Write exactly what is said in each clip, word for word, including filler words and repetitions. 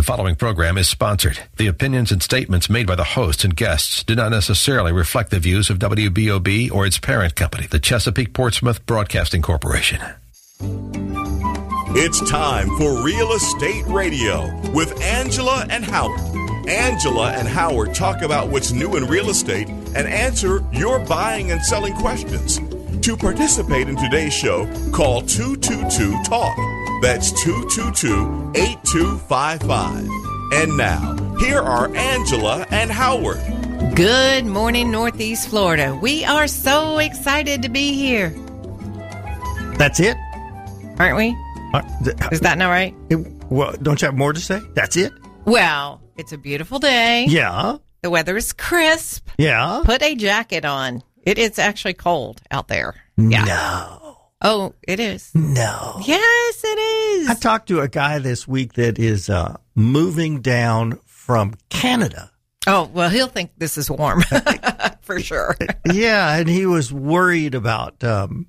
The following program is sponsored. The opinions and statements made by the hosts and guests do not necessarily reflect the views of W B O B or its parent company, the Chesapeake Portsmouth Broadcasting Corporation. It's time for Real Estate Radio with Angela and Howard. Angela and Howard talk about what's new in real estate and answer your buying and selling questions. To participate in today's show, call two two two TALK. That's two two two, eight two five five. And now, here are Angela and Howard. Good morning, Northeast Florida. We are so excited to be here. That's it? Aren't we? Uh, th- Is that not right? It, well, don't you have more to say? That's it? Well, it's a beautiful day. Yeah. The weather is crisp. Yeah. Put a jacket on. It is actually cold out there. Yeah. No. Oh, it is. No. Yes, it is. I talked to a guy this week that is uh, moving down from Canada. Oh, well, he'll think this is warm for sure. Yeah, and he was worried about, um,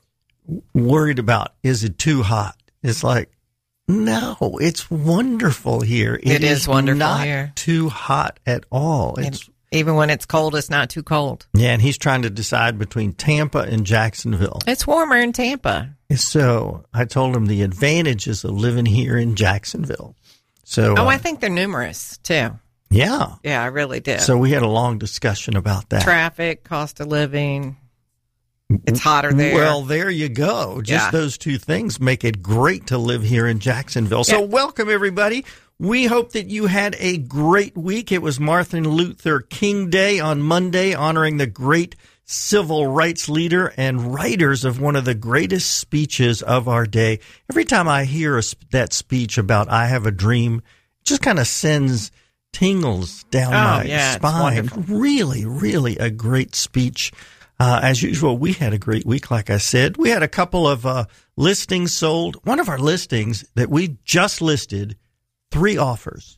worried about, is it too hot? It's like, no, it's wonderful here. It, it is, is wonderful not here. Too hot at all. It's Even when it's cold, it's not too cold. Yeah, and he's trying to decide between Tampa and Jacksonville. It's warmer in Tampa. So I told him the advantages of living here in Jacksonville. So Oh, uh, I think they're numerous, too. Yeah. Yeah, I really do. So we had a long discussion about that. Traffic, cost of living. It's hotter there. Well, there you go. Just yeah. those two things make it great to live here in Jacksonville. So yeah. welcome, everybody. We hope that you had a great week. It was Martin Luther King Day on Monday, honoring the great civil rights leader and writers of one of the greatest speeches of our day. Every time I hear a, that speech about I Have a Dream, it just kind of sends tingles down oh, my yeah, spine. Really, really a great speech. Uh, as usual, we had a great week, like I said. We had a couple of uh, listings sold. One of our listings that we just listed, three offers.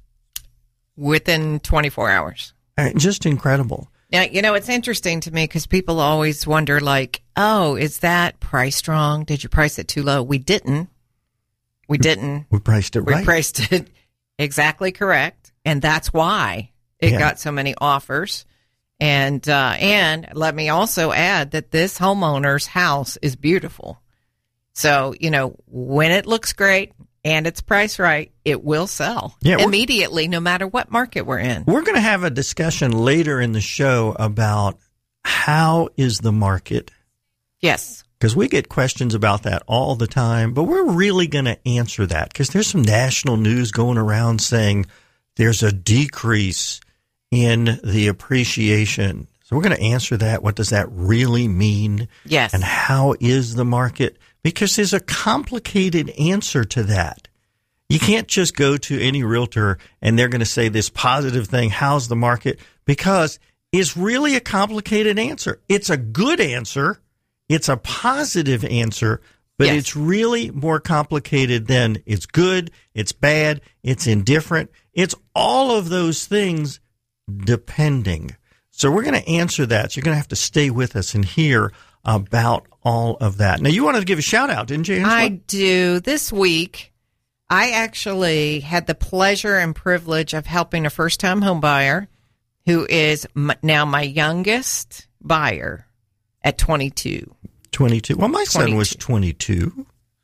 Within twenty-four hours. Uh, just incredible. Now, you know, it's interesting to me because people always wonder, like, oh, is that priced wrong? Did you price it too low? We didn't. We didn't. We priced it right. We priced it exactly correct. And that's why it yeah. got so many offers. And uh, and let me also add that this homeowner's house is beautiful. So, you know, when it looks great and it's priced right, it will sell yeah, immediately, no matter what market we're in. We're going to have a discussion later in the show about how is the market. Yes. Because we get questions about that all the time, but we're really going to answer that because there's some national news going around saying there's a decrease in the appreciation. So we're going to answer that. What does that really mean? Yes. And how is the market? Because there's a complicated answer to that. You can't just go to any realtor and they're going to say this positive thing, how's the market? Because it's really a complicated answer. It's a good answer. It's a positive answer, but yes. it's really more complicated than it's good, it's bad, it's indifferent. It's all of those things depending. So we're going to answer that. So you're going to have to stay with us and hear about all of that. Now, you wanted to give a shout out, didn't you, Angela? I do. This week, I actually had the pleasure and privilege of helping a first-time home buyer who is m- now my youngest buyer at twenty-two. twenty-two. Well, my twenty-two. son was twenty-two.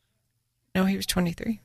No, he was twenty-three.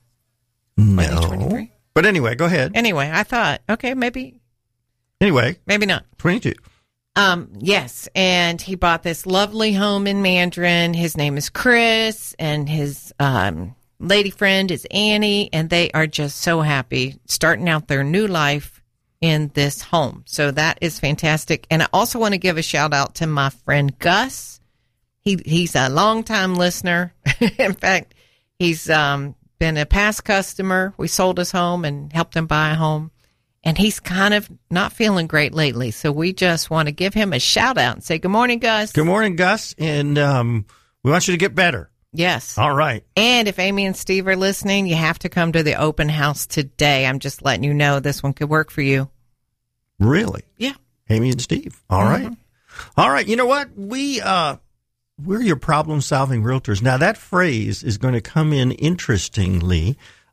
No. twenty-three. But anyway, go ahead. Anyway, I thought, okay, maybe. Anyway. Maybe not. twenty-two. Um, yes, and he bought this lovely home in Mandarin. His name is Chris, and his um, lady friend is Annie, and they are just so happy starting out their new life in this home. So that is fantastic. And I also want to give a shout out to my friend Gus. He he's a longtime listener. In fact, he's um, been a past customer. We sold his home and helped him buy a home. And he's kind of not feeling great lately. So we just want to give him a shout out and say, good morning, Gus. Good morning, Gus. And um, we want you to get better. Yes. All right. And if Amy and Steve are listening, you have to come to the open house today. I'm just letting you know this one could work for you. Really? Yeah. Amy and Steve. All mm-hmm. right. All right. You know what? We, uh, we're your problem-solving realtors. Now, that phrase is going to come in interestingly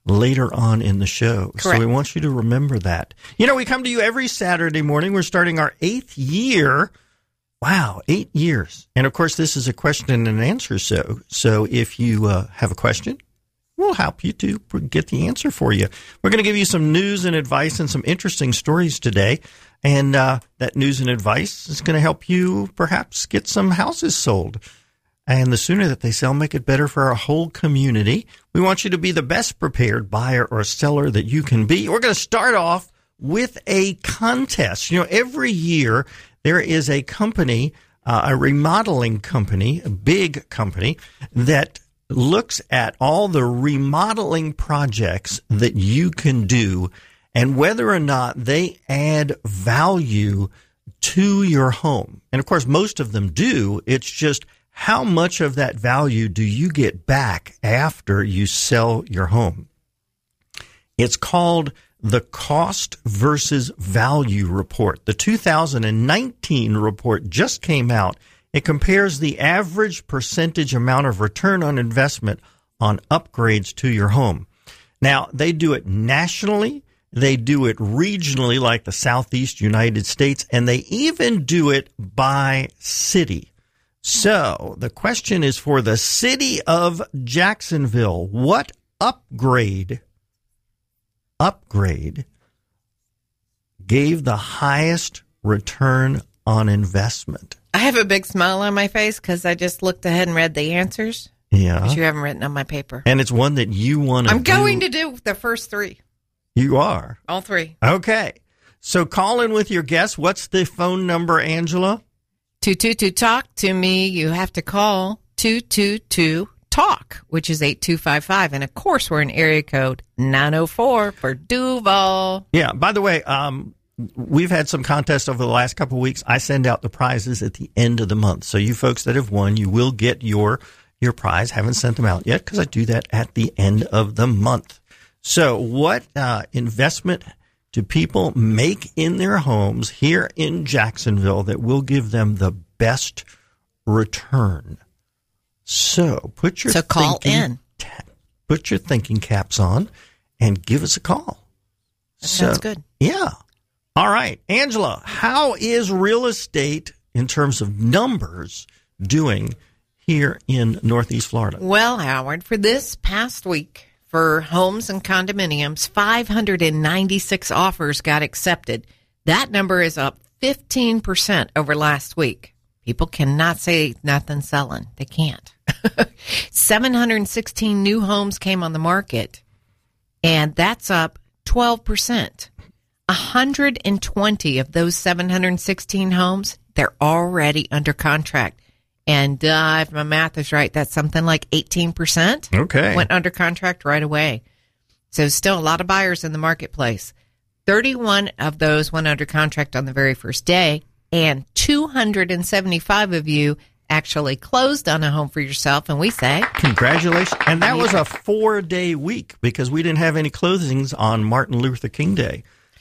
later on in the show. Correct. So we want you to remember that. You know, we come to you every Saturday morning. We're starting our eighth year. Wow, eight years. And, of course, this is a question and answer show. So if you uh, have a question, we'll help you to get the answer for you. We're going to give you some news and advice and some interesting stories today. And uh, that news and advice is going to help you perhaps get some houses sold. And the sooner that they sell, make it better for our whole community. We want you to be the best prepared buyer or seller that you can be. We're going to start off with a contest. You know, every year there is a company, uh, a remodeling company, a big company, that looks at all the remodeling projects that you can do and whether or not they add value to your home. And, of course, most of them do. It's just how much of that value do you get back after you sell your home? It's called the Cost versus Value Report. The two thousand nineteen report just came out. It compares the average percentage amount of return on investment on upgrades to your home. Now, they do it nationally. They do it regionally, like the Southeast United States, and they even do it by city. So the question is for the city of Jacksonville. What upgrade, upgrade gave the highest return on investment? I have a big smile on my face because I just looked ahead and read the answers. Yeah. Which you haven't written on my paper. And it's one that you want to I'm do. going to do the first three. You are? All three. Okay. So call in with your guess. What's the phone number, Angela? two two two talk to me. You have to call two two two talk, which is eight two five five. And, of course, we're in area code nine oh four for Duval. Yeah. By the way, um, we've had some contests over the last couple of weeks. I send out the prizes at the end of the month. So you folks that have won, you will get your your prize. Haven't sent them out yet because I do that at the end of the month. So what uh, investment do people make in their homes here in Jacksonville that will give them the best return? So put your so call thinking, in. Ta- put your thinking caps on and give us a call. That so, sounds good. Yeah. All right. Angela, how is real estate in terms of numbers doing here in Northeast Florida? Well, Howard, for this past week, for homes and condominiums, five hundred ninety-six offers got accepted. That number is up fifteen percent over last week. People cannot say nothing's selling. They can't. seven hundred sixteen new homes came on the market, and that's up twelve percent. one hundred twenty of those seven hundred sixteen homes, they're already under contract. And uh, if my math is right, that's something like eighteen percent. Okay. Went under contract right away. So still a lot of buyers in the marketplace. thirty-one of those went under contract on the very first day, and two hundred seventy-five of you actually closed on a home for yourself, and we say congratulations. And that was a four-day week because we didn't have any closings on Martin Luther King Day.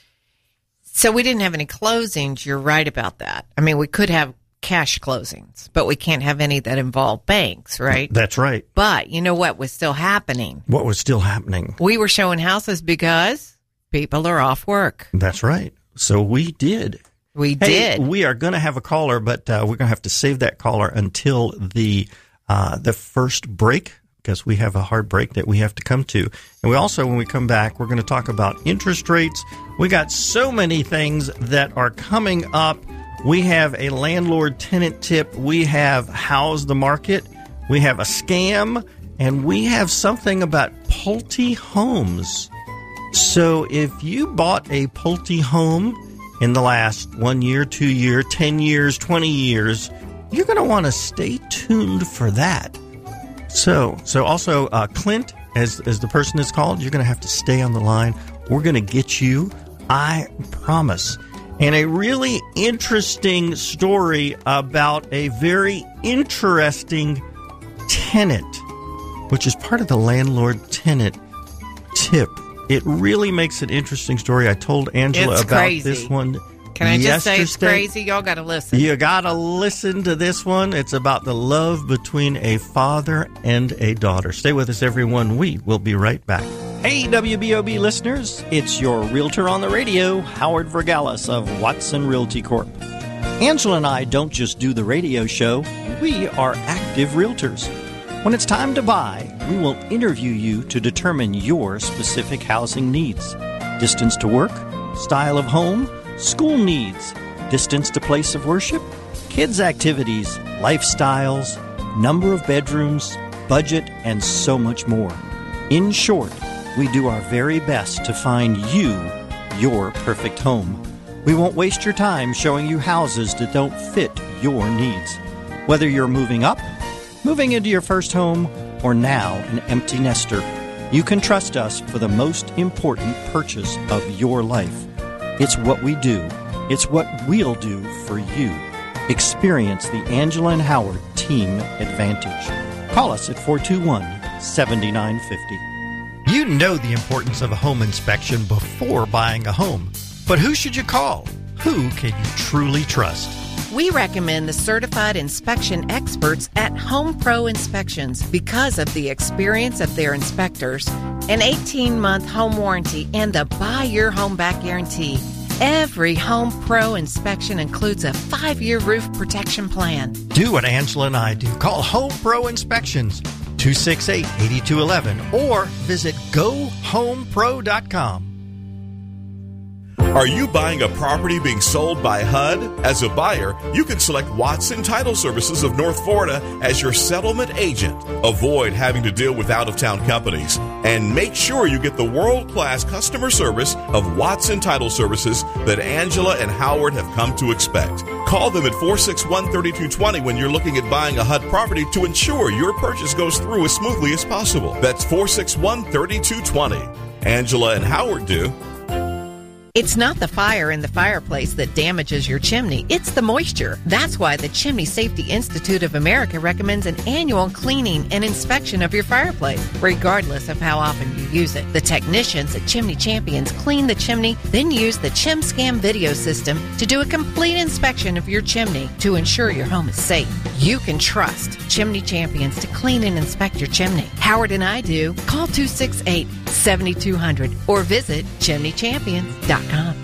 So we didn't have any closings. You're right about that. I mean, we could have cash closings, but we can't have any that involve banks, right? That's right. But you know what was still happening? What was still happening? We were showing houses because people are off work. That's right. So we did. We Hey, did. we are going to have a caller, but uh, we're going to have to save that caller until the uh, the first break because we have a hard break that we have to come to. And we also, when we come back, we're going to talk about interest rates. We got so many things that are coming up. We have a landlord-tenant tip. We have How's the Market. We have a scam. And we have something about Pulte homes. So if you bought a Pulte home in the last one year, two year, ten years, twenty years, you're going to want to stay tuned for that. So, so also uh, Clint, as as the person is called, you're going to have to stay on the line. We're going to get you, I promise. And a really interesting story about a very interesting tenant, which is part of the landlord-tenant tip. It really makes an interesting story. I told Angela It's about crazy. this one. Can I just say it's yesterday. crazy? Y'all got to listen. You got to listen to this one. It's about the love between a father and a daughter. Stay with us, everyone. We will be right back. Hey, W B O B listeners, it's your realtor on the radio, Howard Vergalis of Watson Realty Corp. Angela and I don't just do the radio show, we are active realtors. When it's time to buy, we will interview you to determine your specific housing needs. Distance to work, style of home, school needs, distance to place of worship, kids' activities, lifestyles, number of bedrooms, budget, and so much more. In short, we do our very best to find you your perfect home. We won't waste your time showing you houses that don't fit your needs. Whether you're moving up, moving into your first home, or now an empty nester, you can trust us for the most important purchase of your life. It's what we do. It's what we'll do for you. Experience the Angela and Howard Team Advantage. Call us at four two one, seven nine five zero. You know the importance of a home inspection before buying a home. But who should you call? Who can you truly trust? We recommend the certified inspection experts at Home Pro Inspections because of the experience of their inspectors, an eighteen-month home warranty, and the Buy Your Home Back guarantee. Every Home Pro inspection includes a five-year roof protection plan. Do what Angela and I do. Call Home Pro Inspections, two six eight, eight two one one, or visit go home pro dot com. Are you buying a property being sold by H U D? As a buyer, you can select Watson Title Services of North Florida as your settlement agent. Avoid having to deal with out-of-town companies. And make sure you get the world-class customer service of Watson Title Services that Angela and Howard have come to expect. Call them at four six one, three two two zero when you're looking at buying a H U D property to ensure your purchase goes through as smoothly as possible. That's four six one, three two two zero. Angela and Howard do. It's not the fire in the fireplace that damages your chimney. It's the moisture. That's why the Chimney Safety Institute of America recommends an annual cleaning and inspection of your fireplace, regardless of how often you use it. The technicians at Chimney Champions clean the chimney, then use the ChimScam video system to do a complete inspection of your chimney to ensure your home is safe. You can trust Chimney Champions to clean and inspect your chimney. Howard and I do. Call two six eight, seven two zero zero or visit chimney champions dot com.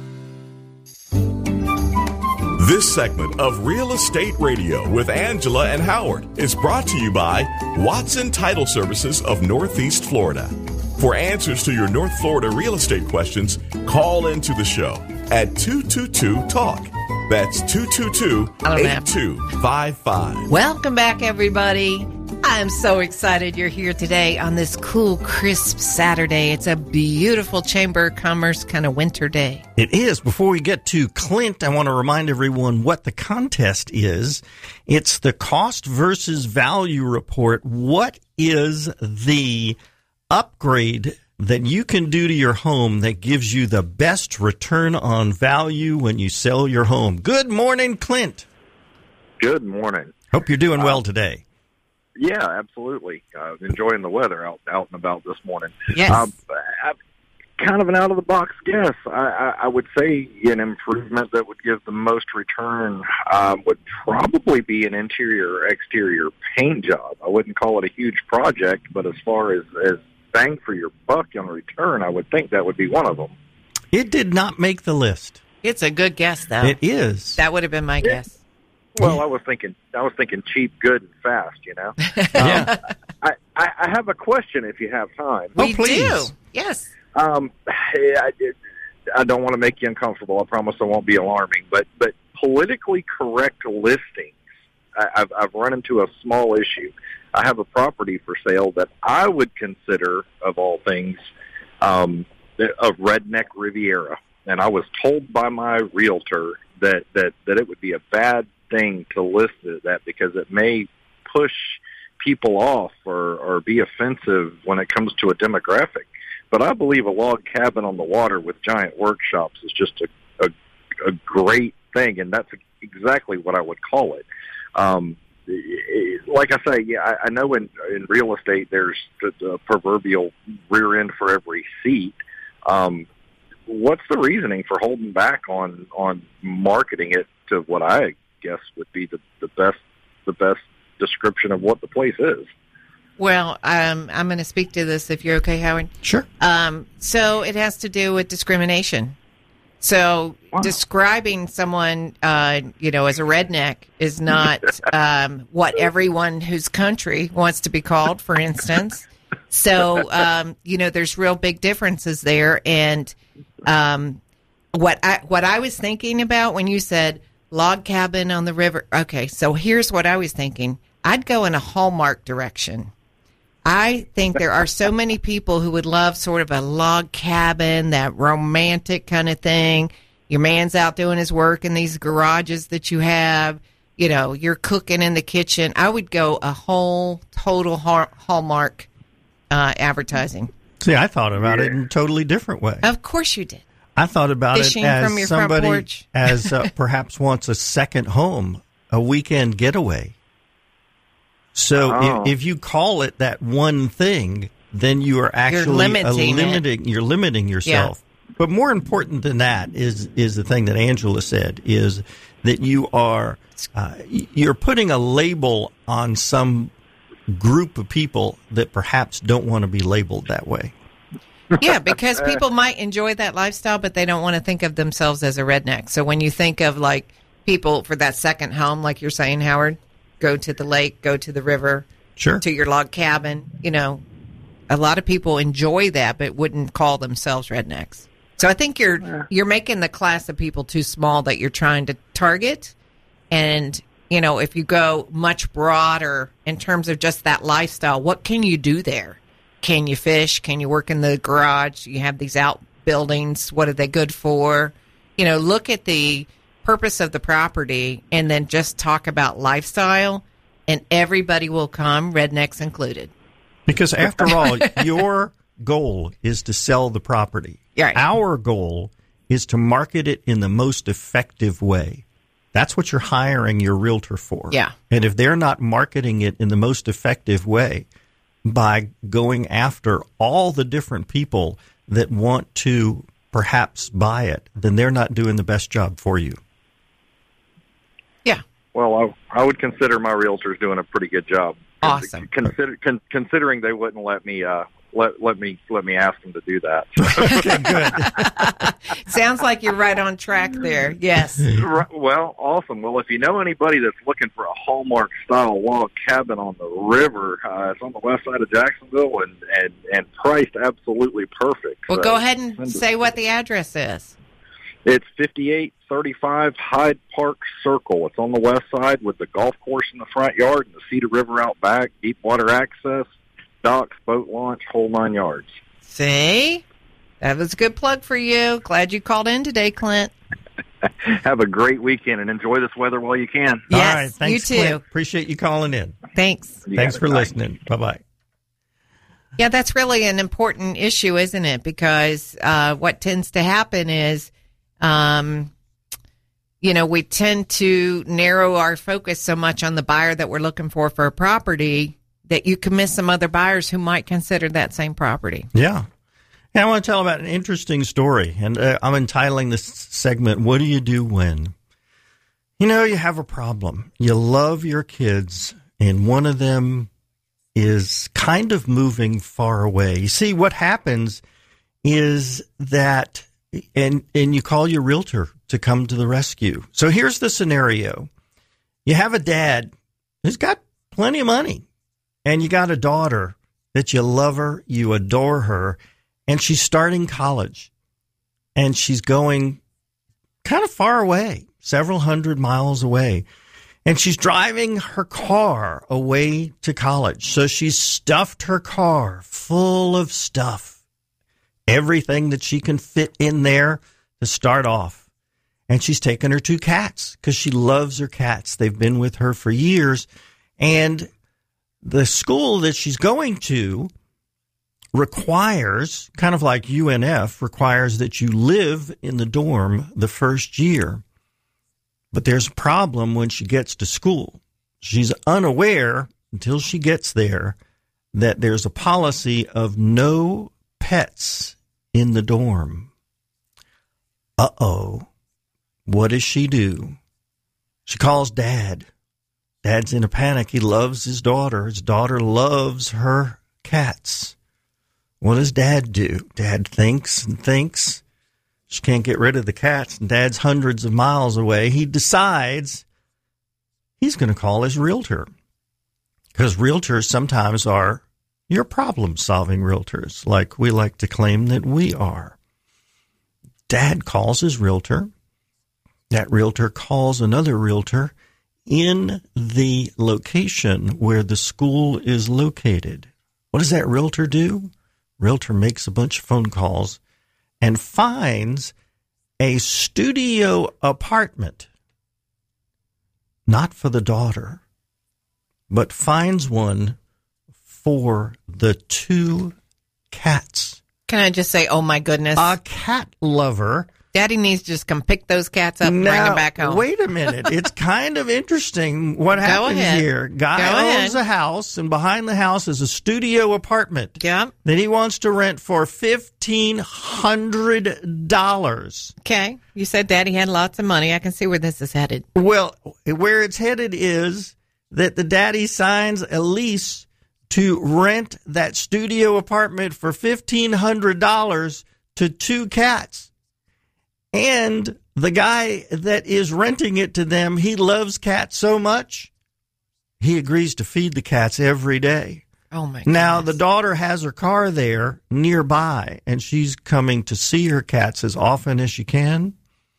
This segment of Real Estate Radio with Angela and Howard is brought to you by Watson Title Services of Northeast Florida. For answers to your North Florida real estate questions, call into the show at two two two talk. That's two two two, eight two five five. Welcome back, everybody. I'm so excited you're here today on this cool, crisp Saturday. It's a beautiful Chamber of Commerce kind of winter day. It is. Before we get to Clint, I want to remind everyone what the contest is. It's the cost versus value report. What is the upgrade that you can do to your home that gives you the best return on value when you sell your home? Good morning, Clint. Good morning. Hope you're doing well today. Yeah, absolutely. Uh, enjoying the weather out out and about this morning. Yes. Um, I, kind of an out-of-the-box guess. I, I, I would say an improvement that would give the most return um, would probably be an interior-exterior paint job. I wouldn't call it a huge project, but as far as, as bang for your buck on return, I would think that would be one of them. It did not make the list. It's a good guess, though. It is. That would have been my Yeah. guess. Well, I was thinking, I was thinking cheap, good, and fast. You know. Yeah. Um, I, I, I have a question if you have time. Oh, We please. do. Yes. Um, I, I don't want to make you uncomfortable. I promise I won't be alarming. But but politically correct listings, I, I've I've run into a small issue. I have a property for sale that I would consider, of all things, um, a redneck Riviera, and I was told by my realtor that that that it would be a bad thing to list it that because it may push people off or, or be offensive when it comes to a demographic. But I believe a log cabin on the water with giant workshops is just a, a, a great thing, and that's exactly what I would call it. Um, like I say, yeah, I, I know in, in real estate there's the, the proverbial rear end for every seat. Um, what's the reasoning for holding back on, on marketing it to what I guess would be the, the best the best description of what the place is? Well, um, I'm going to speak to this if you're okay, Howard. Sure. Um, so it has to do with discrimination. So wow. describing someone, uh, you know, as a redneck is not um, what everyone whose country wants to be called, for instance. So, um, you know, there's real big differences there. And um, what I, what I was thinking about when you said log cabin on the river. Okay, so here's what I was thinking. I'd go in a Hallmark direction. I think there are so many people who would love sort of a log cabin, that romantic kind of thing. Your man's out doing his work in these garages that you have. You know, you're cooking in the kitchen. I would go a whole total Hallmark uh, advertising. See, I thought about yeah. it in a totally different way. Of course you did. I thought about Fishing it as from your somebody front porch. as uh, perhaps wants a second home, a weekend getaway. So oh. if, if you call it that one thing, then you are actually you're limiting, limiting you're limiting yourself. Yeah. But more important than that is is the thing that Angela said, is that you are uh, you're putting a label on some group of people that perhaps don't want to be labeled that way. Yeah, because people might enjoy that lifestyle, but they don't want to think of themselves as a redneck. So when you think of like people for that second home, like you're saying, Howard, go to the lake, go to the river, sure, to your log cabin. You know, a lot of people enjoy that, but wouldn't call themselves rednecks. So I think you're yeah. you're making the class of people too small that you're trying to target. And, you know, if you go much broader in terms of just that lifestyle, what can you do there? Can you fish? Can you work in the garage? You have these outbuildings. What are they good for? You know, look at the purpose of the property and then just talk about lifestyle, and everybody will come, rednecks included. Because after all, your goal is to sell the property. Right. Our goal is to market it in the most effective way. That's what you're hiring your realtor for. Yeah. And if they're not marketing it in the most effective way by going after all the different people that want to perhaps buy it, then they're not doing the best job for you. Yeah. Well, I, I would consider my realtors doing a pretty good job. Awesome. Consider, con, considering they wouldn't let me uh, let let me let me ask them to do that. Okay, good. Sounds like you're right on track there. Yes. Well, awesome. Well, if you know anybody that's looking for a Hallmark style log cabin on the river, uh, it's on the west side of Jacksonville and and, and priced absolutely perfect. Well, so go ahead and say what the address is. It's fifty-eight thirty-five Hyde Park Circle. It's on the west side with the golf course in the front yard and the Cedar River out back, deep water access, docks, boat launch, whole nine yards. See? That was a good plug for you. Glad you called in today, Clint. Have a great weekend and enjoy this weather while you can. Yes, all right, thanks, you too. Clint. Appreciate you calling in. Thanks. You thanks for Bye. listening. Bye-bye. Yeah, that's really an important issue, isn't it? Because uh, what tends to happen is, um, you know, we tend to narrow our focus so much on the buyer that we're looking for for a property that you can miss some other buyers who might consider that same property. Yeah. And I want to tell about an interesting story, and uh, I'm entitling this segment, What Do You Do When? You know, you have a problem. You love your kids, and one of them is kind of moving far away. You see, what happens is that, and, and you call your realtor to come to the rescue. So here's the scenario. You have a dad who's got plenty of money, and you got a daughter that you love her, you adore her, and she's starting college, and she's going kind of far away, several hundred miles away, and she's driving her car away to college. So she's stuffed her car full of stuff, everything that she can fit in there to start off. And she's taken her two cats because she loves her cats. They've been with her for years, and the school that she's going to requires, kind of like U N F, requires that you live in the dorm the first year. But there's a problem when she gets to school. She's unaware until she gets there that there's a policy of no pets in the dorm. Uh-oh. What does she do? She calls Dad. Dad's in a panic. He loves his daughter. His daughter loves her cats. What does Dad do? Dad thinks and thinks. She can't get rid of the cats, and Dad's hundreds of miles away. He decides he's going to call his realtor, because realtors sometimes are your problem-solving realtors, like we like to claim that we are. Dad calls his realtor. That realtor calls another realtor in the location where the school is located. What does that realtor do? Realtor makes a bunch of phone calls and finds a studio apartment, not for the daughter, but finds one for the two cats. Can I just say, oh my goodness. A cat lover. Daddy needs to just come pick those cats up and now, bring them back home. Wait a minute. It's kind of interesting what happens ahead. here. Guy Go owns ahead. a house, and behind the house is a studio apartment Yep. that he wants to rent for fifteen hundred dollars. Okay. You said Daddy had lots of money. I can see where this is headed. Well, where it's headed is that the daddy signs a lease to rent that studio apartment for fifteen hundred dollars to two cats. And the guy that is renting it to them, he loves cats so much, he agrees to feed the cats every day. Oh, my God. Now, the daughter has her car there nearby, and she's coming to see her cats as often as she can.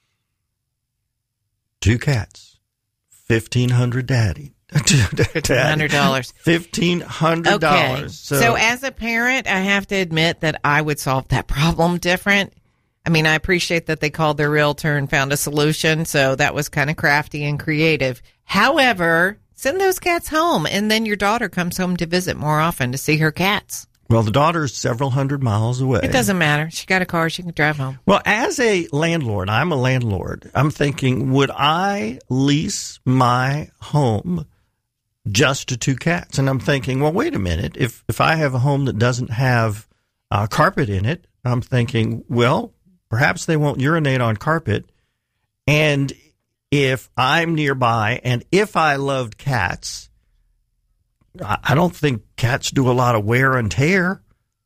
Two cats, fifteen hundred daddy. fifteen hundred dollars. fifteen hundred dollars. Okay. So, so as a parent, I have to admit that I would solve that problem different. I mean, I appreciate that they called their realtor and found a solution, so that was kind of crafty and creative. However, send those cats home, and then your daughter comes home to visit more often to see her cats. well, the daughter's several hundred miles away. It doesn't matter. She got a car. She can drive home. Well, as a landlord, I'm a landlord. I'm thinking, would I lease my home just to two cats? And I'm thinking, well, wait a minute. If if I have a home that doesn't have uh, carpet in it, I'm thinking, well, perhaps they won't urinate on carpet. And if I'm nearby and if I loved cats, I don't think cats do a lot of wear and tear.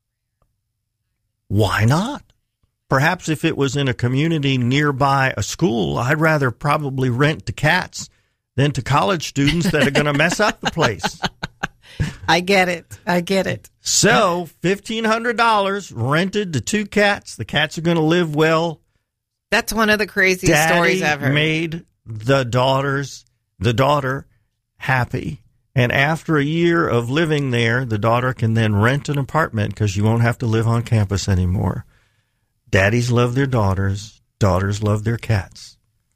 Why not? Perhaps if it was in a community nearby a school, I'd rather probably rent to cats than to college students that are going to mess up the place. I get it. I get it. So fifteen hundred dollars rented to two cats. The cats are going to live well. That's one of the craziest Daddy stories I've heard. made the daughters, the daughter happy. And after a year of living there, the daughter can then rent an apartment because you won't have to live on campus anymore. Daddies love their daughters. Daughters love their cats.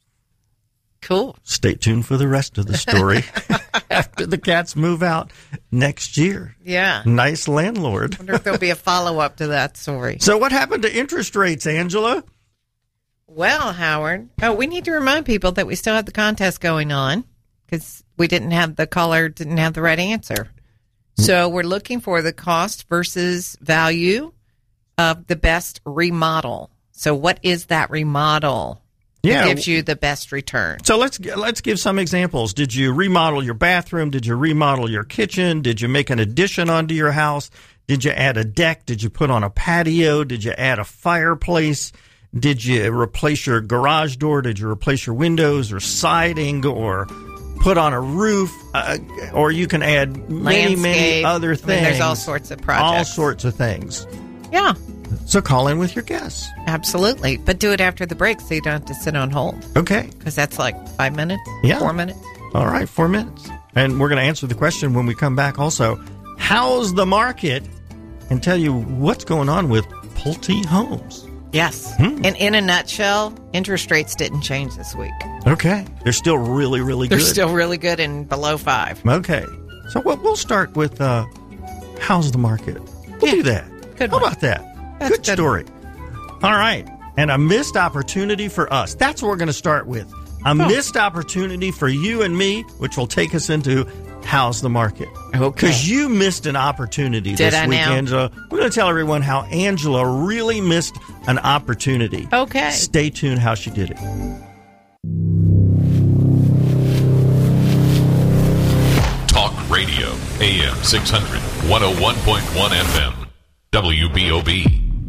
Cool. Stay tuned for the rest of the story after the cats move out next year. Yeah. Nice landlord. I wonder if there'll be a follow-up to that story. So what happened to interest rates, Angela? Well, Howard, oh, we need to remind people that we still have the contest going on because we didn't have the caller didn't have the right answer. So we're looking for the cost versus value of the best remodel. So what is that remodel Yeah. that gives you the best return? So let's let's give some examples. Did you remodel your bathroom? Did you remodel your kitchen? Did you make an addition onto your house? Did you add a deck? Did you put on a patio? Did you add a fireplace? Did you replace your garage door? Did you replace your windows or siding or put on a roof? Uh, or you can add many, many Landscape. other I things. mean, there's all sorts of projects. All sorts of things. Yeah, So call in with your guess. absolutely. But do it after the break so you don't have to sit on hold Okay. because that's like five minutes, Yeah. four minutes. All right, four minutes. And we're going to answer the question when we come back also. How's the market? And tell you what's going on with Pulte Homes. Yes. Hmm. And in a nutshell, interest rates didn't change this week. Okay. They're still really, really They're good. still really good and below five. Okay. So we'll, we'll start with uh, how's the market? We'll Yeah. do that. Good How one. about that? That's good good. story. All right. And a missed opportunity for us. That's what we're going to start with. A missed opportunity for you and me, which will take us into how's the market. Okay. Because you missed an opportunity Did this I week, now? Angela. We're going to tell everyone how Angela really missed an opportunity. Okay. Stay tuned how she did it. A M six hundred, one oh one point one F M, W B O B.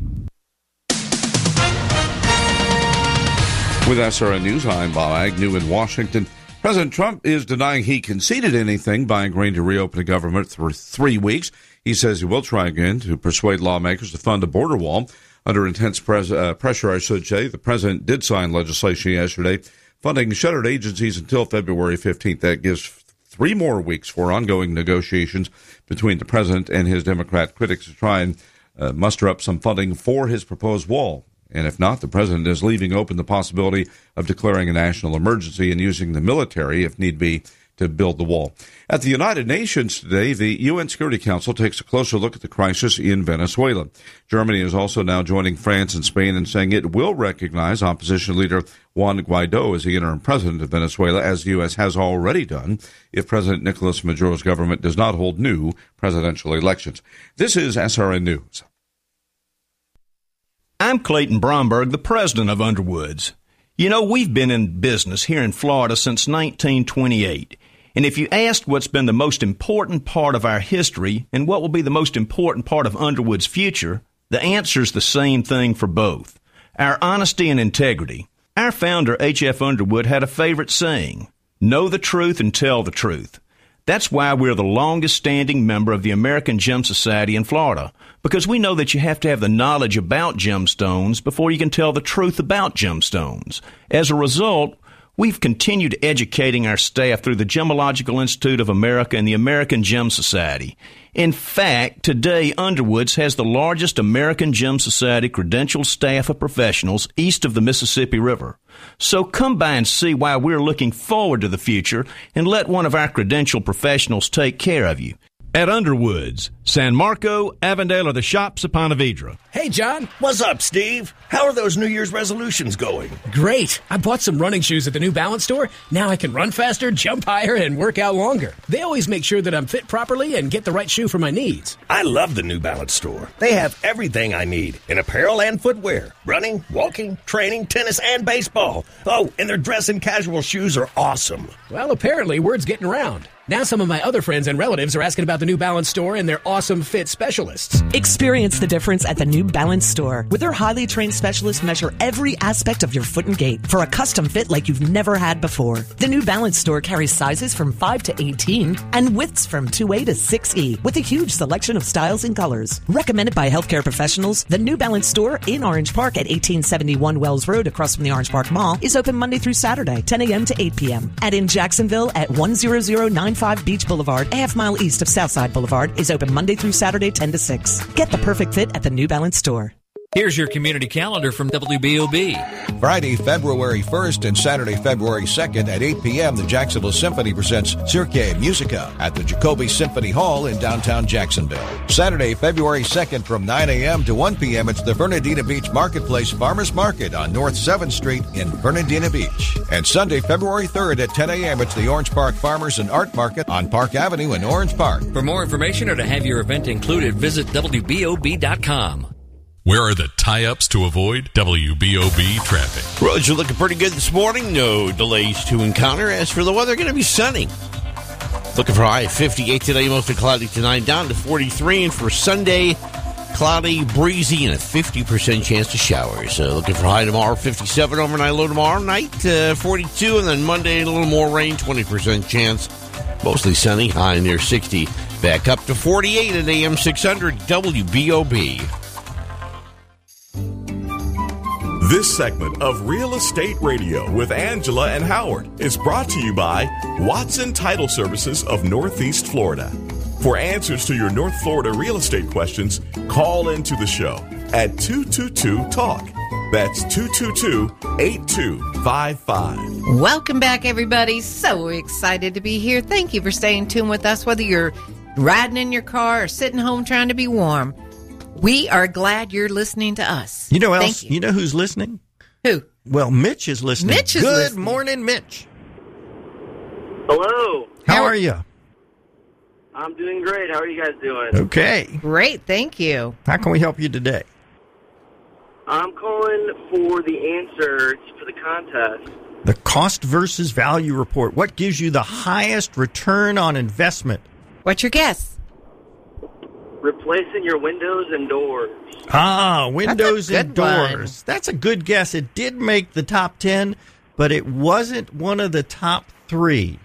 With S R N News, I'm Bob Agnew in Washington. President Trump is denying he conceded anything by agreeing to reopen the government for three weeks. He says he will try again to persuade lawmakers to fund a border wall. Under intense pres- uh, pressure, I should say, the president did sign legislation yesterday funding shuttered agencies until February fifteenth. That gives three more weeks for ongoing negotiations between the president and his Democrat critics to try and uh, muster up some funding for his proposed wall. And if not, the president is leaving open the possibility of declaring a national emergency and using the military, if need be, to build the wall. At the United Nations today, the U N Security Council takes a closer look at the crisis in Venezuela. Germany is also now joining France and Spain in saying it will recognize opposition leader Juan Guaido as the interim president of Venezuela, as the U S has already done, if President Nicolas Maduro's government does not hold new presidential elections. This is S R N News. I'm Clayton Bromberg, the president of Underwoods. You know, we've been in business here in Florida since nineteen twenty-eight. And if you asked what's been the most important part of our history and what will be the most important part of Underwood's future, the answer's the same thing for both. Our honesty and integrity. Our founder, H F Underwood, had a favorite saying, know the truth and tell the truth. That's why we're the longest-standing member of the American Gem Society in Florida, because we know that you have to have the knowledge about gemstones before you can tell the truth about gemstones. As a result, we've continued educating our staff through the Gemological Institute of America and the American Gem Society. In fact, today, Underwoods has the largest American Gem Society credentialed staff of professionals east of the Mississippi River. So come by and see why we're looking forward to the future and let one of our credentialed professionals take care of you. At Underwoods, San Marco, Avondale, or the shops of Ponte Vedra. Hey, John. What's up, Steve? How are those New Year's resolutions going? Great. I bought some running shoes at the New Balance store. Now I can run faster, jump higher, and work out longer. They always make sure that I'm fit properly and get the right shoe for my needs. I love the New Balance store. They have everything I need in apparel and footwear. Running, walking, training, tennis, and baseball. Oh, and their dress and casual shoes are awesome. Well, apparently word's getting around. Now some of my other friends and relatives are asking about the New Balance store and their awesome fit specialists. Experience the difference at the New Balance store. With their highly trained specialists measure every aspect of your foot and gait for a custom fit like you've never had before. The New Balance store carries sizes from five to eighteen and widths from two A to six E with a huge selection of styles and colors. Recommended by healthcare professionals, the New Balance store in Orange Park at eighteen seventy-one Wells Road across from the Orange Park Mall is open Monday through Saturday, ten a.m. to eight p.m. And in Jacksonville at one thousand ninety-five Beach Boulevard, a half mile east of Southside Boulevard, is open Monday through Saturday, ten to six. Get the perfect fit at the New Balance store. Here's your community calendar from W B O B. Friday, February first and Saturday, February second at eight p.m. the Jacksonville Symphony presents Cirque Musica at the Jacoby Symphony Hall in downtown Jacksonville. Saturday, February second from nine a.m. to one p.m. it's the Fernandina Beach Marketplace Farmers Market on North seventh Street in Fernandina Beach. And Sunday, February third at ten a.m. it's the Orange Park Farmers and Art Market on Park Avenue in Orange Park. For more information or to have your event included, visit W B O B dot com. Where are the tie-ups to avoid W B O B traffic? Roads are looking pretty good this morning. No delays to encounter. As for the weather, going to be sunny. Looking for a high of fifty-eight today, mostly cloudy tonight, down to forty-three. And for Sunday, cloudy, breezy, and a fifty percent chance of showers. So looking for high tomorrow, fifty-seven, overnight low tomorrow night, uh, forty-two. And then Monday, a little more rain, twenty percent chance. Mostly sunny, high near sixty. Back up to forty-eight at A M six hundred W B O B. This segment of Real Estate Radio with Angela and Howard is brought to you by Watson Title Services of Northeast Florida. For answers to your North Florida real estate questions, call into the show at two two two talk. That's two two two, eight two five five. Welcome back, everybody. So excited to be here. Thank you for staying tuned with us, whether you're riding in your car or sitting home trying to be warm. We are glad you're listening to us. You know else? Thank you. You know who's listening? Who? Well, Mitch is listening. Mitch is Good listening. morning, Mitch. Hello. How, How are you? I'm doing great. How are you guys doing? Okay. Great, thank you. How can we help you today? I'm calling for the answer for the contest. The cost versus value report. What gives you the highest return on investment What's your guess? Replacing your windows and doors. Ah, windows That's a and good one. doors. That's a good guess. It did make the top ten, but it wasn't one of the top three.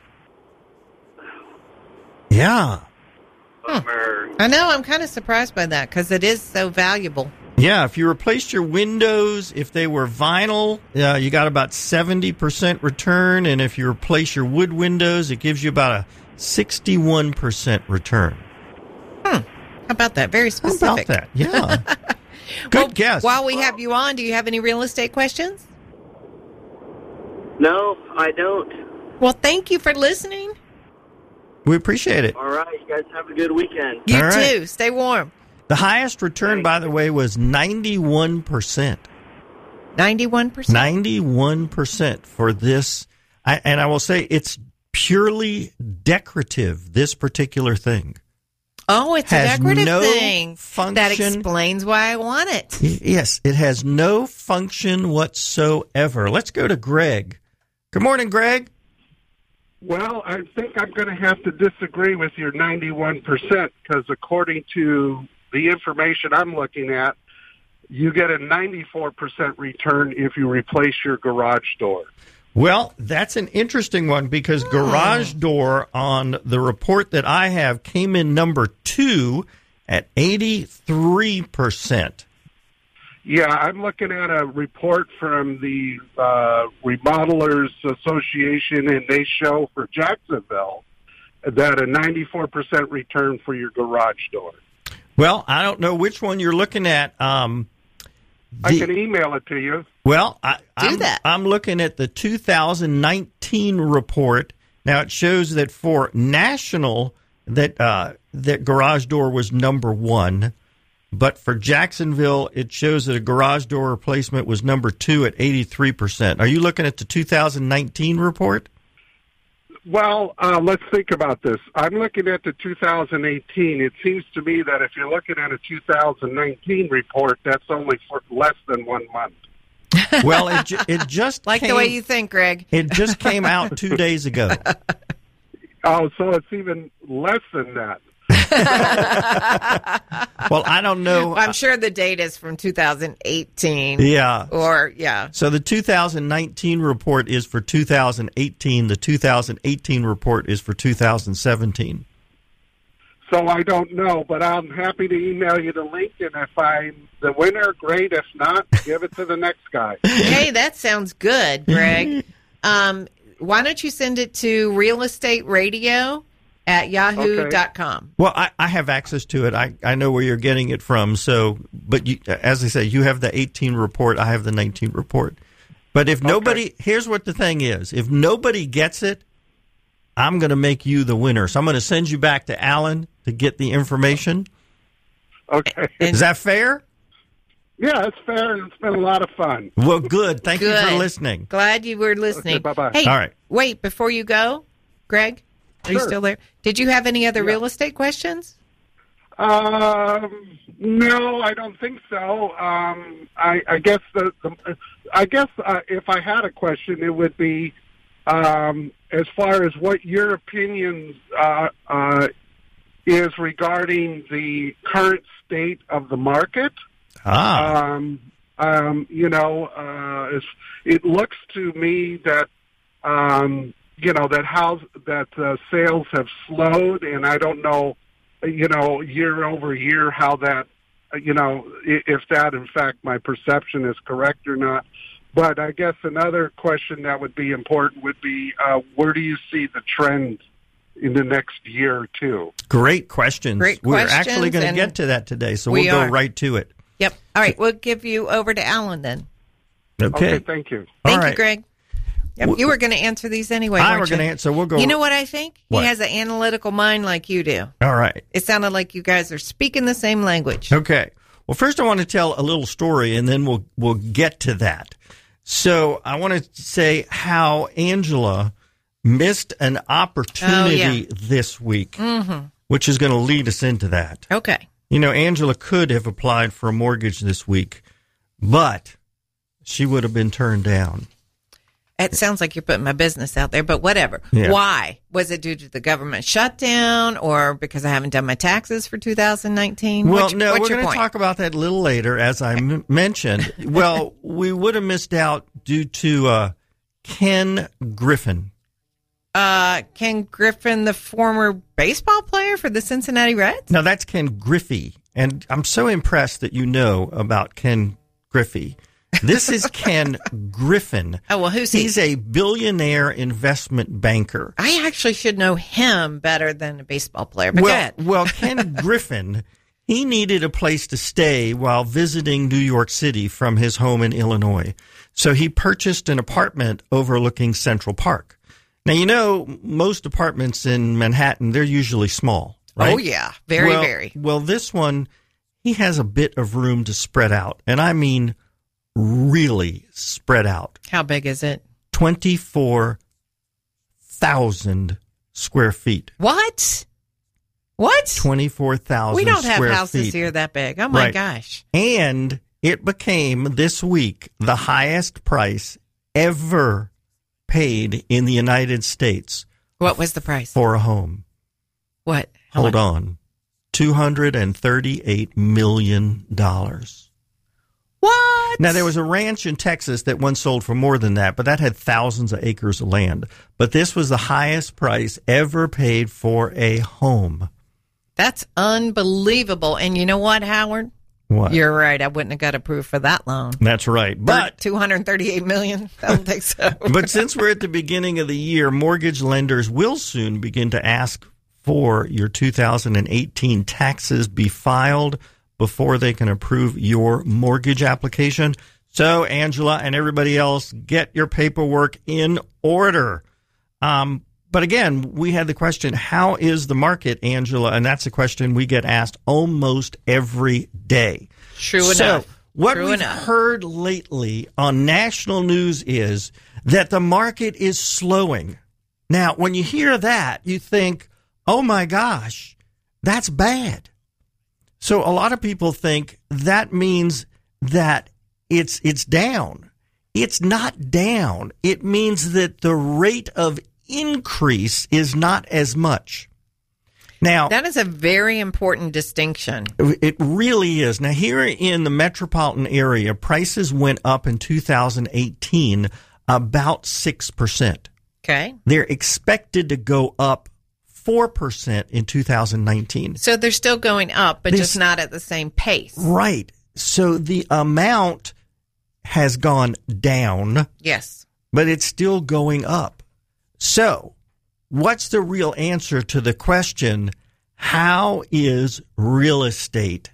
Yeah. Bummer. I know. I'm kind of surprised by that because it is so valuable. Yeah, if you replaced your windows, if they were vinyl, uh, you got about seventy percent return. And if you replace your wood windows, it gives you about a sixty-one percent return. Hmm. How about that? Very specific. How about that? Yeah. Good well, guess. While we have you on, do you have any real estate questions? No, I don't. Well, thank you for listening. We appreciate it. All right, you guys have a good weekend. You All right. too. Stay warm. The highest return, by the way, was ninety-one percent. ninety-one percent? ninety-one percent for this. I, and I will say it's purely decorative, this particular thing. Oh, it's a Has decorative no thing. function. That explains why I want it. Y- Yes, it has no function whatsoever. Let's go to Greg. Good morning, Greg. Well, I think I'm going to have to disagree with your ninety-one percent because according to the information I'm looking at, you get a ninety-four percent return if you replace your garage door. Well, that's an interesting one because garage door on the report that I have came in number two at eighty-three percent. Yeah, I'm looking at a report from the uh, Remodelers Association, and they show for Jacksonville that a ninety-four percent return for your garage door. Well, I don't know which one you're looking at. Um, I the- can email it to you. Well, I, Do I'm, that. I'm looking at the two thousand nineteen report. Now, it shows that for national, that uh, that garage door was number one. But for Jacksonville, it shows that a garage door replacement was number two at eighty-three percent. Are you looking at the two thousand nineteen report? Well, uh, let's think about this. I'm looking at the two thousand eighteen. It seems to me that if you're looking at a two thousand nineteen report, that's only for less than one month. Well, it, ju- it just Like came, the way you think, Greg. it just came out two days ago. Oh, so it's even less than that. Well, I don't know. I'm sure the date is from two thousand eighteen. Yeah. Or, yeah. So the two thousand nineteen report is for two thousand eighteen. The two thousand eighteen report is for two thousand seventeen. So I don't know, but I'm happy to email you the link, and if I'm the winner, great. If not, give it to the next guy. Hey, that sounds good, Greg. Um, why don't you send it to real estate radio at yahoo dot com? Well, I, I have access to it. I, I know where you're getting it from. So, but you, as I say, you have the eighteen report. I have the nineteen report. But if nobody, here's what the thing is: if nobody gets it, I'm going to make you the winner. So I'm going to send you back to Alan to get the information. Okay. Is that fair? Yeah, it's fair, and it's been a lot of fun. Well, good. Thank you for Good. listening. Glad you were listening. Okay, bye-bye. Hey, All right. wait, before you go, Greg, are you Sure. still there? Did you have any other real estate questions? Um, no, I don't think so. Um, I, I guess the, the I guess uh, if I had a question, it would be um, as far as what your opinion uh, uh, is regarding the current state of the market. Ah. Um, um, you know, uh, it's, it looks to me that um, you know that house that uh, sales have slowed, and I don't know, you know, year over year how that, you know, if that in fact my perception is correct or not. But I guess another question that would be important would be uh, where do you see the trend in the next year or two? Great questions. Great We're questions, actually going to and get to that today, so we we'll go are. right to it. Yep. All right, we'll give you over to Alan then. Okay. Okay, thank you. All Thank right. you, Greg. Yep, you were going to answer these anyway, I weren't were going to you? answer. So we'll go. You know what I think? What? He has an analytical mind like you do. All right. It sounded like you guys are speaking the same language. Okay. Well, first I want to tell a little story, and then we'll we'll get to that. So I want to say how Angela missed an opportunity Oh, yeah. this week, Mm-hmm. which is going to lead us into that. Okay. You know, Angela could have applied for a mortgage this week, but she would have been turned down. It sounds like you're putting my business out there, but whatever. Yeah. Why? Was it due to the government shutdown or because I haven't done my taxes for two thousand nineteen? Well, what's, no, what's we're your going to point? talk about that a little later, as I m- mentioned. Well, we would have missed out due to uh, Ken Griffin. Uh, Ken Griffin, the former baseball player for the Cincinnati Reds? Now, that's Ken Griffey, and I'm so impressed that you know about Ken Griffey. This is Ken Griffin. Oh, well, who's he? He's a billionaire investment banker. I actually should know him better than a baseball player, but well, go ahead. well, Ken Griffin, he needed a place to stay while visiting New York City from his home in Illinois. So he purchased an apartment overlooking Central Park. Now, you know, most apartments in Manhattan, they're usually small, right? Oh, yeah. Very, well, very. Well, this one, he has a bit of room to spread out. And I mean really spread out. How big is it? twenty-four thousand square feet. What? What? twenty-four thousand We don't have square houses feet. here that big. Oh, my Right. gosh. And it became this week the highest price ever paid in the United States. What was the price? For a home. What? How Hold much? on. two hundred thirty-eight million dollars. What? Now, there was a ranch in Texas that once sold for more than that, but that had thousands of acres of land. But this was the highest price ever paid for a home. That's unbelievable. And you know what, Howard? What? You're right. I wouldn't have got approved for that loan. That's right. But two hundred thirty-eight million dollars? I don't think so. But since we're at the beginning of the year, mortgage lenders will soon begin to ask for your two thousand eighteen taxes be filed before they can approve your mortgage application. So, Angela and everybody else, get your paperwork in order. Um, but again, we had the question, how is the market, Angela? And that's a question we get asked almost every day. True so, enough. What True we've enough. heard lately on national news is that the market is slowing. Now, when you hear that, you think, oh my gosh, that's bad. So a lot of people think that means that it's it's down. It's not down. It means that the rate of increase is not as much. Now, that is a very important distinction. It really is. Now, here in the metropolitan area, prices went up in two thousand eighteen about six percent. Okay. They're expected to go up four percent in two thousand nineteen. So they're still going up, but This- just not at the same pace. Right. So the amount has gone down, Yes. but it's still going up. So what's the real answer to the question, how is real estate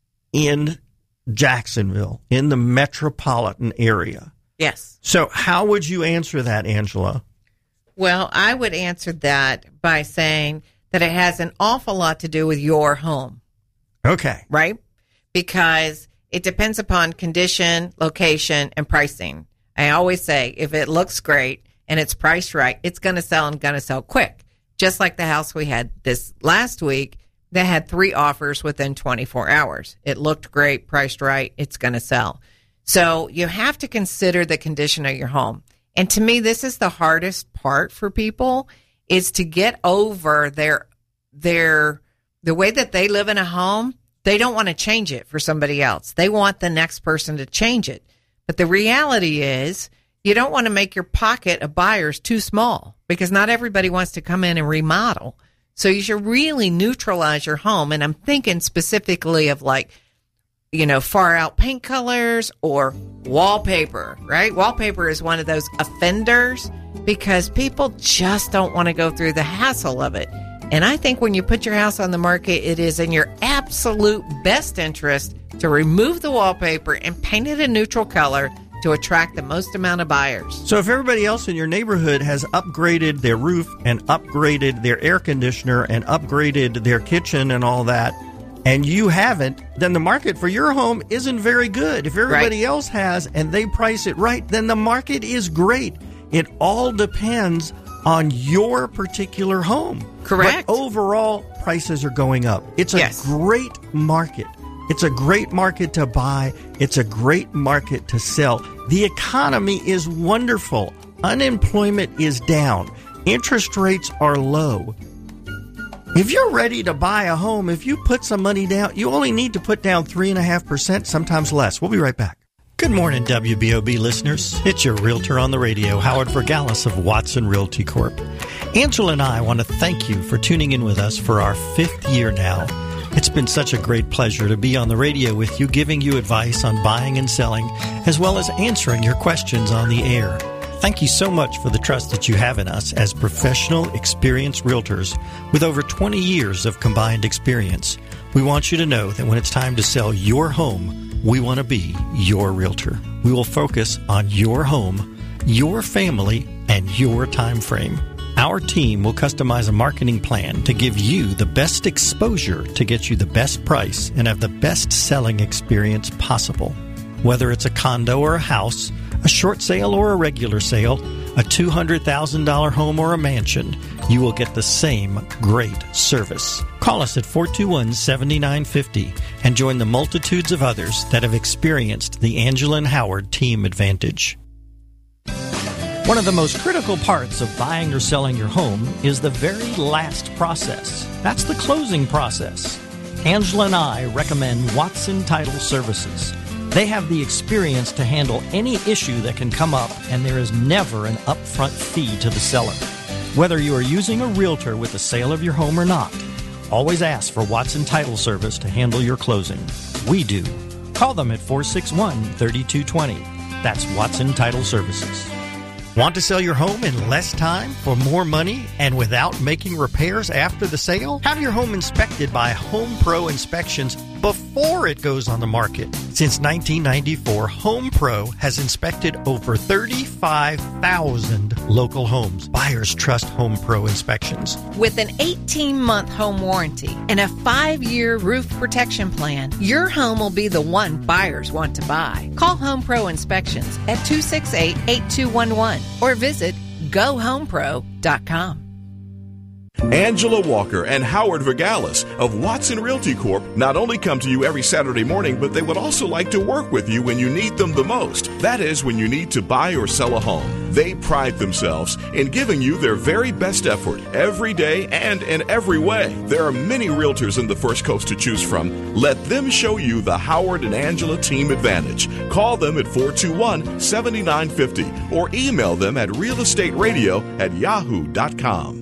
in Jacksonville, in the metropolitan area? Yes. So how would you answer that, Angela? Well, I would answer that by saying that it has an awful lot to do with your home, Okay. right? Because it depends upon condition, location, and pricing. I always say if it looks great and it's priced right, it's going to sell and going to sell quick. Just like the house we had this last week that had three offers within twenty-four hours. It looked great, priced right, it's going to sell. So you have to consider the condition of your home. And to me, this is the hardest part for people is to get over their, their, the way that they live in a home. They don't want to change it for somebody else. They want the next person to change it. But the reality is you don't want to make your pocket of buyers too small because not everybody wants to come in and remodel. So you should really neutralize your home. And I'm thinking specifically of like, you know, far out paint colors or wallpaper, right? Wallpaper is one of those offenders because people just don't want to go through the hassle of it. And I think when you put your house on the market, it is in your absolute best interest to remove the wallpaper and paint it a neutral color to attract the most amount of buyers. So if everybody else in your neighborhood has upgraded their roof and upgraded their air conditioner and upgraded their kitchen and all that, and you haven't, then the market for your home isn't very good. If everybody Right. else has and they price it right, then the market is great. It all depends on your particular home. Correct. But overall, prices are going up. It's a Yes. great market. It's a great market to buy. It's a great market to sell. The economy is wonderful. Unemployment is down. Interest rates are low. If you're ready to buy a home, if you put some money down, you only need to put down three point five percent, sometimes less. We'll be right back. Good morning, W B O B listeners. It's your realtor on the radio, Howard Vergalis of Watson Realty Corp. Angela and I want to thank you for tuning in with us for our fifth year now. It's been such a great pleasure to be on the radio with you, giving you advice on buying and selling, as well as answering your questions on the air. Thank you so much for the trust that you have in us as professional, experienced realtors with over twenty years of combined experience. We want you to know that when it's time to sell your home, we want to be your realtor. We will focus on your home, your family, and your time frame. Our team will customize a marketing plan to give you the best exposure to get you the best price and have the best selling experience possible. Whether it's a condo or a house, a short sale or a regular sale, a two hundred thousand dollars home or a mansion, you will get the same great service. Call us at four two one, seven nine five zero and join the multitudes of others that have experienced the Angela and Howard team advantage. One of the most critical parts of buying or selling your home is the very last process. That's the closing process. Angela and I recommend Watson Title Services. They have the experience to handle any issue that can come up, and there is never an upfront fee to the seller. Whether you are using a realtor with the sale of your home or not, always ask for Watson Title Service to handle your closing. We do. Call them at four six one, three two two zero. That's Watson Title Services. Want to sell your home in less time for more money and without making repairs after the sale? Have your home inspected by Home Pro Inspections before it goes on the market. Since nineteen ninety-four, Home Pro has inspected over thirty-five thousand local homes. Buyers trust Home Pro Inspections. With an eighteen-month home warranty and a five-year roof protection plan, your home will be the one buyers want to buy. Call Home Pro Inspections at two six eight, eight two one one or visit go home pro dot com. Angela Walker and Howard Vergalis of Watson Realty Corp not only come to you every Saturday morning, but they would also like to work with you when you need them the most. That is, when you need to buy or sell a home. They pride themselves in giving you their very best effort every day and in every way. There are many realtors in the First Coast to choose from. Let them show you the Howard and Angela team advantage. Call them at four two one, seven nine five zero or email them at real estate radio at yahoo dot com.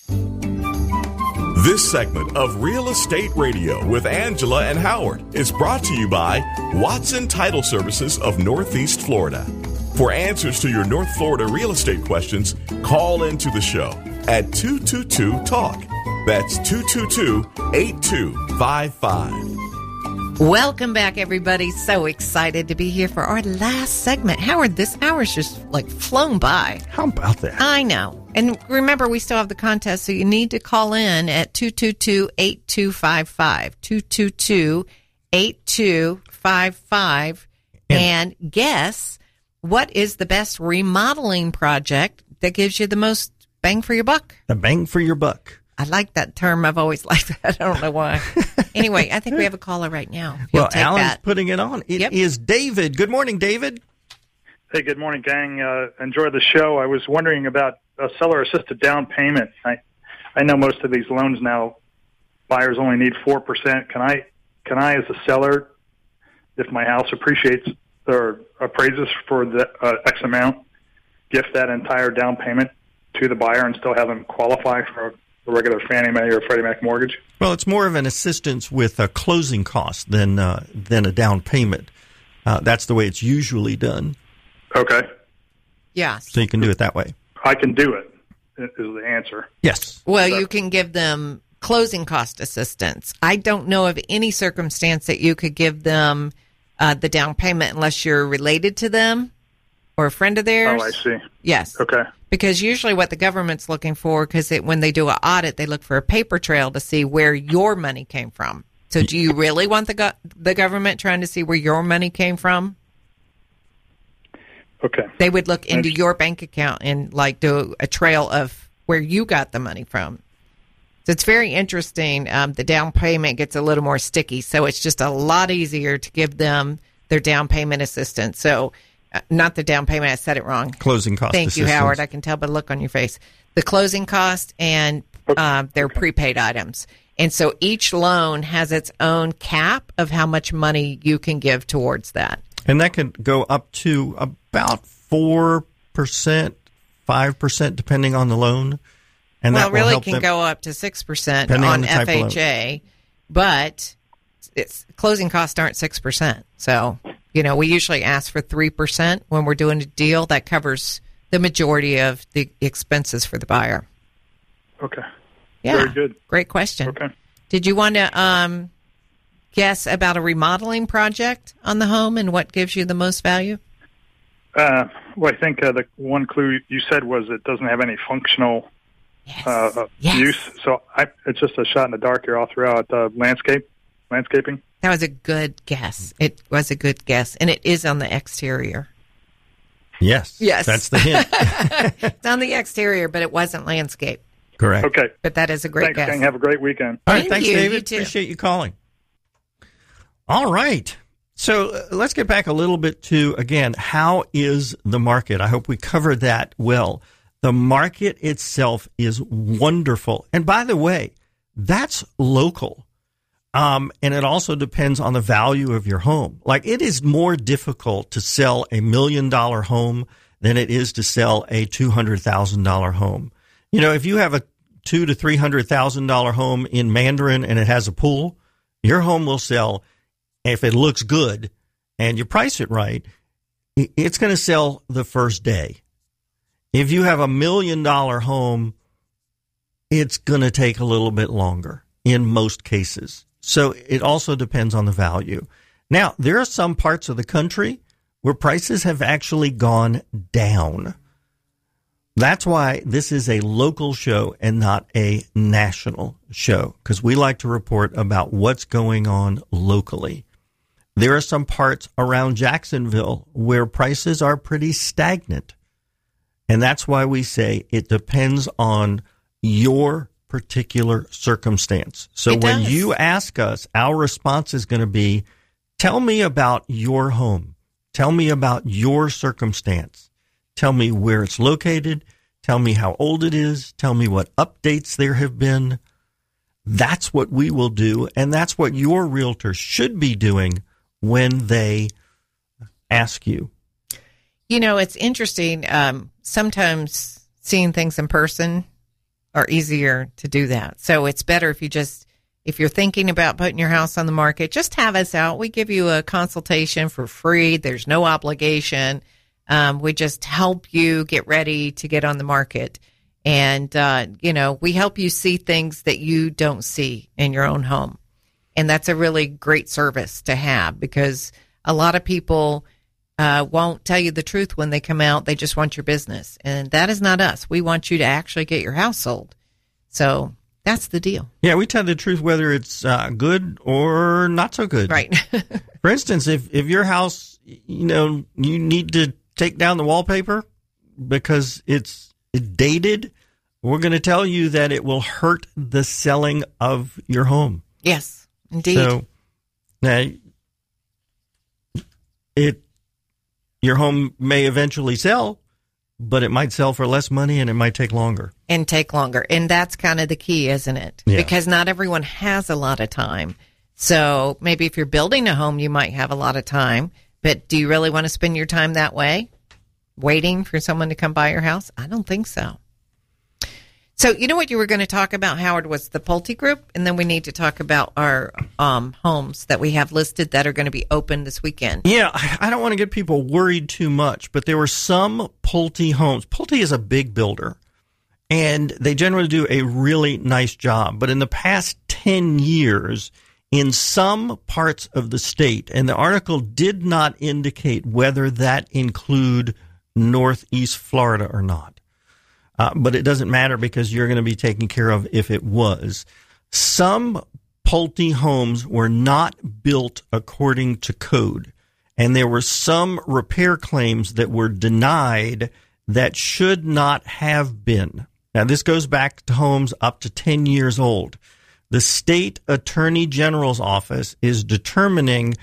This segment of Real Estate Radio with Angela and Howard is brought to you by Watson Title Services of Northeast Florida. For answers to your North Florida real estate questions, call into the show at two two two talk. That's two two two, eight two five five. Welcome back, everybody. So excited to be here for our last segment. Howard, this hour's just like flown by. How about that? I know. And remember, we still have the contest, so you need to call in at two two two, eight two five five, two two two, eight two five five, and guess what is the best remodeling project that gives you the most bang for your buck? The bang for your buck. I like that term. I've always liked that. I don't know why. Anyway, I think we have a caller right now. Well, Alan's that. putting it on. It yep. is David. Good morning, David. Hey, good morning, gang. Uh, enjoy the show. I was wondering about a seller-assisted down payment. I I know most of these loans now, buyers only need four percent. Can I, can I, as a seller, if my house appreciates or appraises for the uh, X amount, gift that entire down payment to the buyer and still have them qualify for a regular Fannie Mae or Freddie Mac mortgage? Well, it's more of an assistance with a closing cost than uh, than a down payment. Uh, that's the way it's usually done. Okay. Yeah. So you can do it that way. I can do it, is the answer. Yes. Well, you can give them closing cost assistance. I don't know of any circumstance that you could give them uh, the down payment unless you're related to them or a friend of theirs. Oh, I see. Yes. Okay. Because usually what the government's looking for, because when they do an audit, they look for a paper trail to see where your money came from. So do you really want the go- the government trying to see where your money came from? Okay. They would look into your bank account and like do a trail of where you got the money from. So it's very interesting. Um, the down payment gets a little more sticky, so it's just a lot easier to give them their down payment assistance. So Uh, not the down payment. I said it wrong. Closing cost Thank assistance. you, Howard. I can tell by the look on your face. The closing cost and uh, their prepaid items. And so each loan has its own cap of how much money you can give towards that. And that could go up to about four percent, five percent, depending on the loan. And well, that it will really help can them, go up to six percent depending on on the type of F H A, but it's, closing costs aren't six percent. So, you know, we usually ask for three percent when we're doing a deal that covers the majority of the expenses for the buyer. Okay. Yeah. Very good. Great question. Okay. Did you want to um, guess about a remodeling project on the home and what gives you the most value? Uh, well, I think uh, the one clue you said was it doesn't have any functional yes. uh, yes. use. So I, it's just a shot in the dark here all throughout uh, landscape, landscaping. That was a good guess. It was a good guess, and it is on the exterior. Yes. Yes. That's the hint. It's on the exterior, but it wasn't landscape. Correct. Okay. But that is a great Thanks, guess. gang. Have a great weekend. All right. Thank Thanks, you. David. You too. Appreciate you calling. All right. So uh, let's get back a little bit to, again, how is the market? I hope we covered that well. The market itself is wonderful. And by the way, that's local. Um, and it also depends on the value of your home. Like, it is more difficult to sell a million dollar home than it is to sell a two hundred thousand dollars home. You know, if you have a two to three hundred thousand dollar home in Mandarin and it has a pool, your home will sell if it looks good and you price it right. It's going to sell the first day. If you have a million dollar home, it's going to take a little bit longer in most cases. So it also depends on the value. Now, there are some parts of the country where prices have actually gone down. That's why this is a local show and not a national show, because we like to report about what's going on locally. There are some parts around Jacksonville where prices are pretty stagnant. And that's why we say it depends on your particular circumstance. So It when does. you ask us, our response is going to be, tell me about your home. Tell me about your circumstance. Tell me where it's located. Tell me how old it is. Tell me what updates there have been. That's what we will do, and that's what your realtor should be doing when they ask you. You know, it's interesting. Um, sometimes seeing things in person are easier to do that. So it's better if you just, if you're thinking about putting your house on the market, just have us out. We give you a consultation for free. There's no obligation. Um, we just help you get ready to get on the market. And, uh, you know, we help you see things that you don't see in your own home. And that's a really great service to have, because a lot of people uh, won't tell you the truth when they come out. They just want your business. And that is not us. We want you to actually get your house sold. So that's the deal. Yeah, we tell the truth whether it's uh, good or not so good. Right. For instance, if, if your house, you know, you need to take down the wallpaper because it's dated, we're going to tell you that it will hurt the selling of your home. Yes, indeed. So now, it your home may eventually sell, but it might sell for less money and it might take longer. And take longer. And that's kind of the key, isn't it? Yeah. Because not everyone has a lot of time. So maybe if you're building a home, you might have a lot of time. But do you really want to spend your time that way, waiting for someone to come buy your house? I don't think so. So you know what you were going to talk about, Howard, was the Pulte Group, and then we need to talk about our um, homes that we have listed that are going to be open this weekend. Yeah, I don't want to get people worried too much, but there were some Pulte homes. Pulte is a big builder, and they generally do a really nice job. But in the past ten years, in some parts of the state, and the article did not indicate whether that include Northeast Florida or not. Uh, but it doesn't matter because you're going to be taken care of if it was. Some Pulte homes were not built according to code, and there were some repair claims that were denied that should not have been. Now, this goes back to homes up to ten years old. The state attorney general's office is determining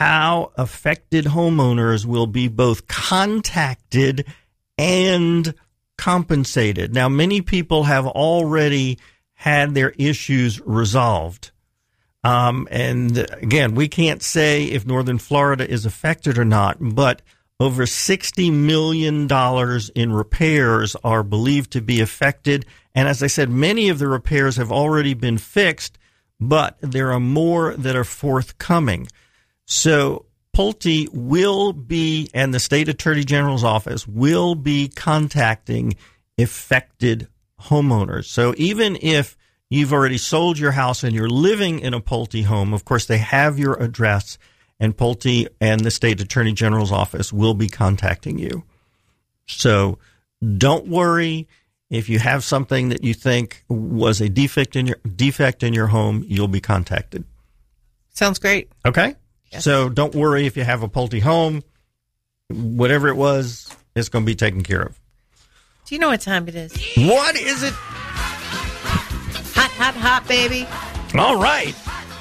how affected homeowners will be both contacted and compensated. Now, many people have already had their issues resolved. Um, and again, we can't say if Northern Florida is affected or not, but over sixty million dollars in repairs are believed to be affected. And as I said, many of the repairs have already been fixed, but there are more that are forthcoming. So Pulte will be, and the State Attorney General's office will be contacting affected homeowners. So even if you've already sold your house and you're living in a Pulte home, of course, they have your address, and Pulte and the State Attorney General's office will be contacting you. So don't worry. If you have something that you think was a defect in your defect in your home, you'll be contacted. Sounds great. Okay? Yes. So don't worry if you have a Pulte home. Whatever it was, it's going to be taken care of. Do you know what time it is? What is it? Hot, hot, hot, baby. All right.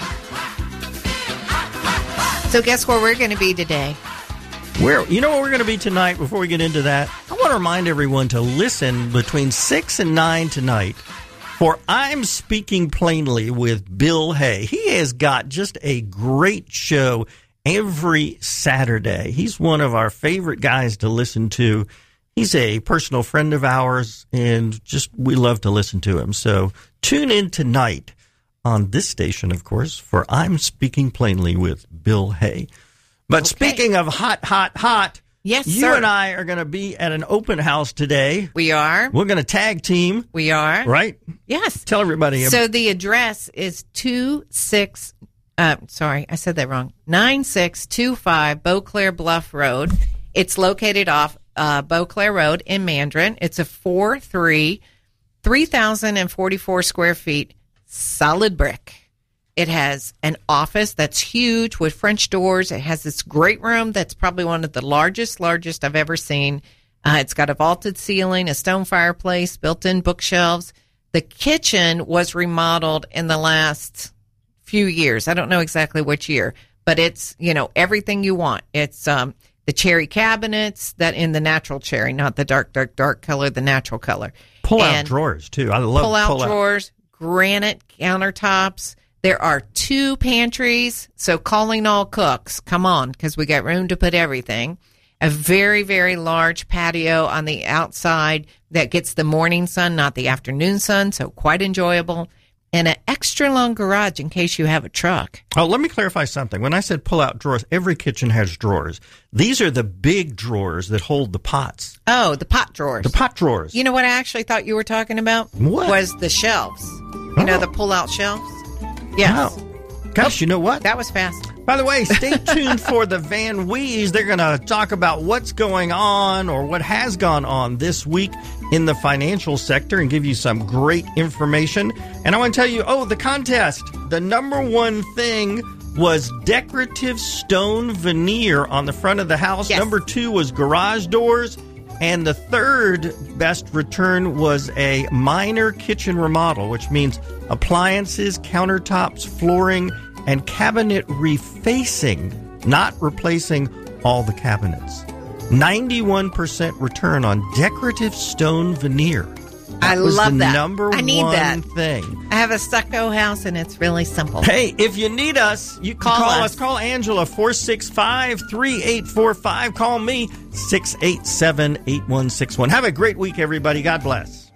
So guess where we're going to be today? Where, you know what we're going to be tonight? Before we get into that, I want to remind everyone to listen between six and nine tonight for I'm Speaking Plainly with Bill Hay. He has got just a great show every Saturday. He's one of our favorite guys to listen to. He's a personal friend of ours, and just we love to listen to him. So tune in tonight on this station, of course, for I'm Speaking Plainly with Bill Hay. But okay. Speaking of hot, hot, hot, yes, you sir. and I are going to be at an open house today. We are. We're going to tag team. We are. Right? Yes. Tell everybody. So the address is two six, uh, sorry, I said that wrong, nine six two five Beauclair Bluff Road. It's located off uh, Beauclair Road in Mandarin. It's a four three, three thousand forty-four square feet, solid brick. It has an office that's huge with French doors. It has this great room that's probably one of the largest, largest I've ever seen. Uh, it's got a vaulted ceiling, a stone fireplace, built-in bookshelves. The kitchen was remodeled in the last few years. I don't know exactly which year, but it's, you know, everything you want. It's um, the cherry cabinets that in the natural cherry, not the dark, dark, dark color, the natural color. Pull-out drawers, too. I love pull-out pull-out drawers, granite countertops. There are two pantries, so calling all cooks, come on, because we got room to put everything. A very, very large patio on the outside that gets the morning sun, not the afternoon sun, so quite enjoyable. And an extra long garage in case you have a truck. Oh, let me clarify something. When I said pull-out drawers, every kitchen has drawers. These are the big drawers that hold the pots. Oh, the pot drawers. The pot drawers. You know what I actually thought you were talking about? What? Was the shelves. You Oh. know, the pull-out shelves? Yes. Wow. Gosh, you know what? That was fast. By the way, stay tuned for the Van Wees. They're going to talk about what's going on or what has gone on this week in the financial sector and give you some great information. And I want to tell you, oh, the contest. The number one thing was decorative stone veneer on the front of the house. Yes. Number two was garage doors. And the third best return was a minor kitchen remodel, which means appliances, countertops, flooring, and cabinet refacing, not replacing all the cabinets. ninety-one percent return on decorative stone veneer. That I was love the that. number I need one that. thing. I have a stucco house, and it's really simple. Hey, if you need us, you can Call call, us. us. Call Angela, four six five, three eight four five. Call me, six eight seven, eight one six one. Have a great week, everybody. God bless.